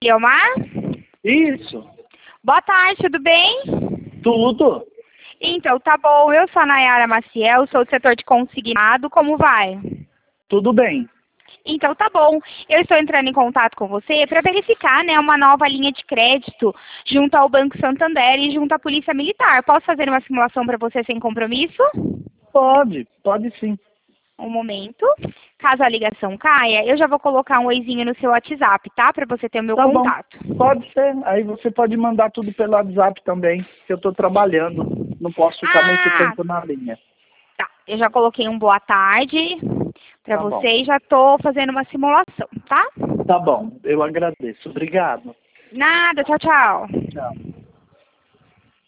Eliomar? Isso. Boa tarde, tudo bem? Tudo. Então, tá bom. Eu sou a Nayara Maciel, sou do setor de consignado. Como vai? Tudo bem. Então, tá bom. Eu estou entrando em contato com você para verificar, né, uma nova linha de crédito junto ao Banco Santander e junto à Polícia Militar. Posso fazer uma simulação para você sem compromisso? Pode sim. Um momento. Caso a ligação caia, eu já vou colocar um oizinho no seu WhatsApp, tá? Para você ter o meu Tá contato. bom. Pode ser. Aí você pode mandar tudo pelo WhatsApp também, que eu estou trabalhando. Não posso ficar muito tempo na linha. Tá. Eu já coloquei um boa tarde para Tá bom. você e já tô fazendo uma simulação, tá? Tá bom. Eu agradeço. Obrigado. Nada. Tchau, tchau. Tchau.